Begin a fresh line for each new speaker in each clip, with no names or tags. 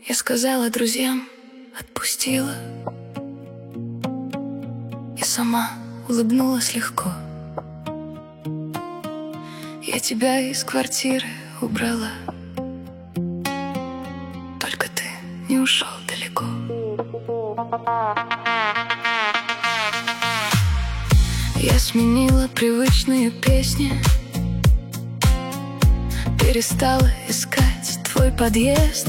Я сказала друзьям, отпустила, и сама улыбнулась легко. Я тебя из квартиры убрала, только ты не ушел далеко. Я сменила привычные песни, перестала искать твой подъезд,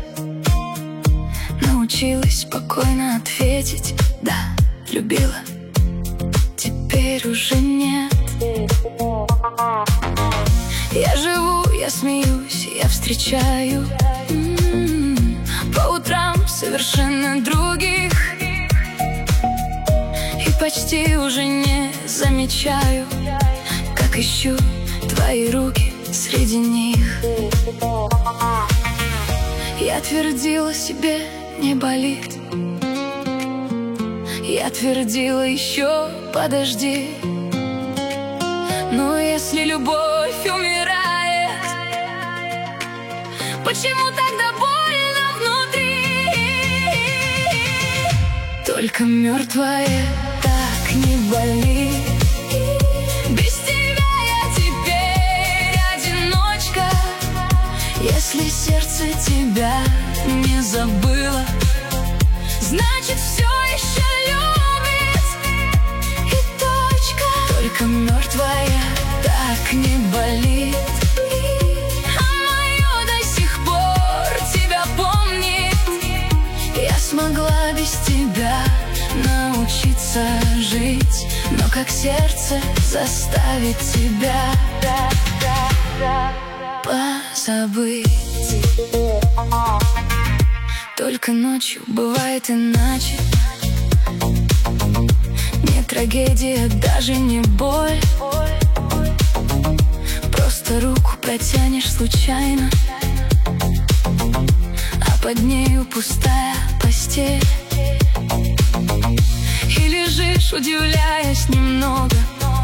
научилась спокойно ответить: да, любила, теперь уже нет. Я живу, я смеюсь, я встречаю по утрам совершенно других, и почти уже не замечаю, как ищу твои руки среди них. Я твердила себе, не болит, я твердила еще подожди. Но если любовь умирает, почему тогда больно внутри? Только мертвая так не болит. Без тебя я теперь одиночка. Если сердце тебя не забыло, значит все еще любит, и точка. Только мертвая так не болит, а мое до сих пор тебя помнит. Я смогла без тебя научиться жить, но как сердце заставить тебя позабыть? Только ночью бывает иначе. Не трагедия, даже не боль. Просто руку протянешь случайно, а под нею пустая постель. И лежишь, удивляясь немного.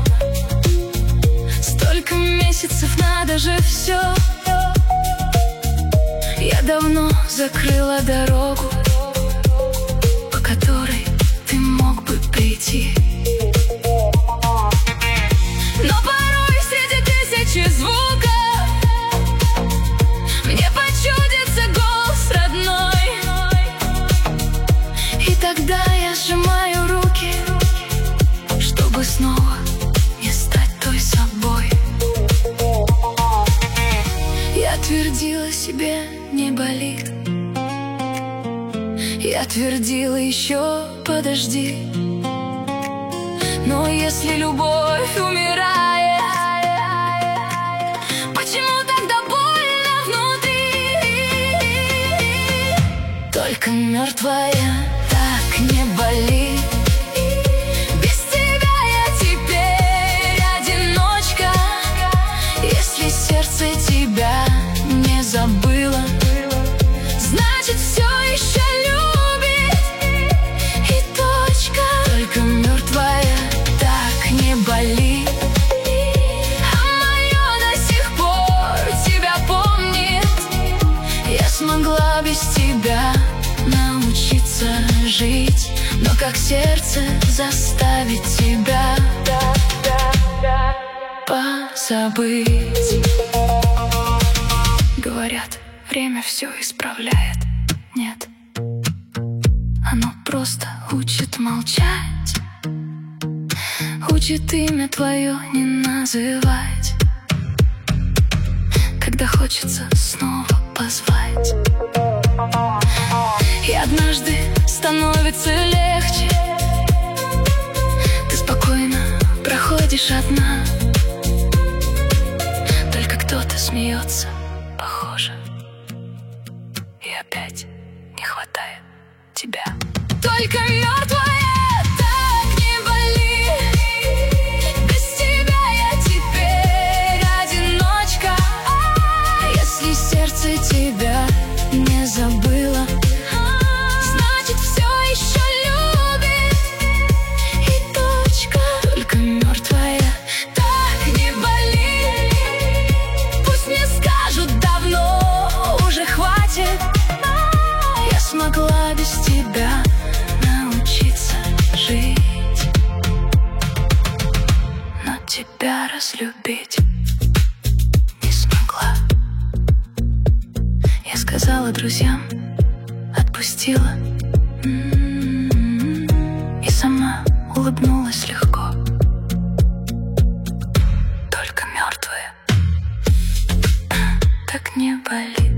Столько месяцев, надо же все. Я давно закрыла дорогу, по которой ты мог бы прийти. Но порой среди тысячи звуков мне почудится голос родной, и тогда я сжимаю руки, чтобы снова не стать той собой. Я твердила себе, не болит, я твердила еще подожди. Но если любовь умирает, почему тогда больно внутри? Только мертвая так не болит. Без тебя я теперь одиночка. Если сердце тебя не забыло, значит все еще любит, и точка. Только мертвая так не болит, а мое до сих пор тебя помнит. Я смогла без тебя научиться жить, но как сердце заставить тебя позабыть? Говорят, время все исправляет. Нет, оно просто учит молчать, учит имя твое не называть, когда хочется снова позвать. И однажды становится легче, ты спокойно проходишь одна. Только кто-то смеется, похоже, и опять не хватает тебя. Только мертвая так не болит. Без тебя я теперь одиночка. Если сердце тебя не забыло, значит все еще любит, и точка. Только мертвая так не болит. Пусть мне скажут давно, уже хватит. тебя разлюбить не смогла. Я сказала друзьям, отпустила, и сама улыбнулась легко. Только мертвая так не болит.